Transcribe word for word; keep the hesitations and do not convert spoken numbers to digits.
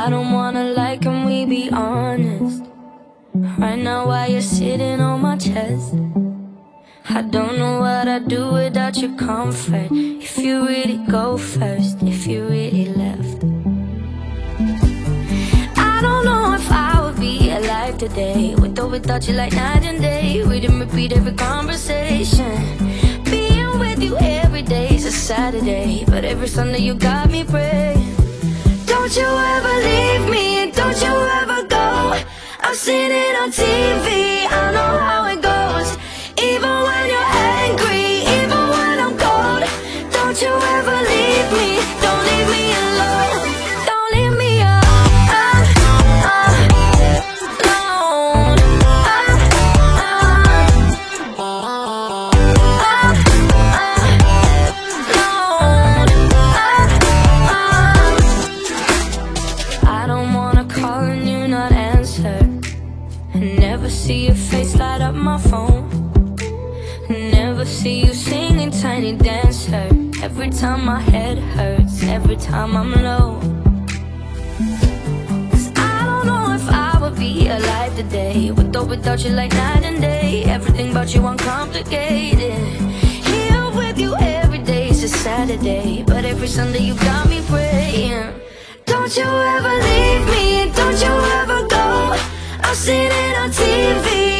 I don't wanna lie, can we be honest? Right now while you're sitting on my chest, I don't know what I'd do without your comfort. If you really go first, if you really left, I don't know if I would be alive today, with or without you like night and day. We didn't repeat every conversation. Being with you every day's a Saturday, but every Sunday you got me praying. Don't you ever leave me, don't you ever go. I've seen it on T V, I know how it goes. Even when you're angry, even when I'm cold, don't you ever leave me, don't leave me alone. Don't leave me alone, alone. I don't wanna call and you not answer, never see your face light up my phone, never see you singing Tiny Dancer. Every time my head hurts, every time I'm low. Cause I don't know if I would be alive today, with or without you like night and day. Everything about you uncomplicated. Here with you every day's a Saturday, but every Sunday you got me praying. Don't you ever leave me, don't you ever go. I've seen it on T V,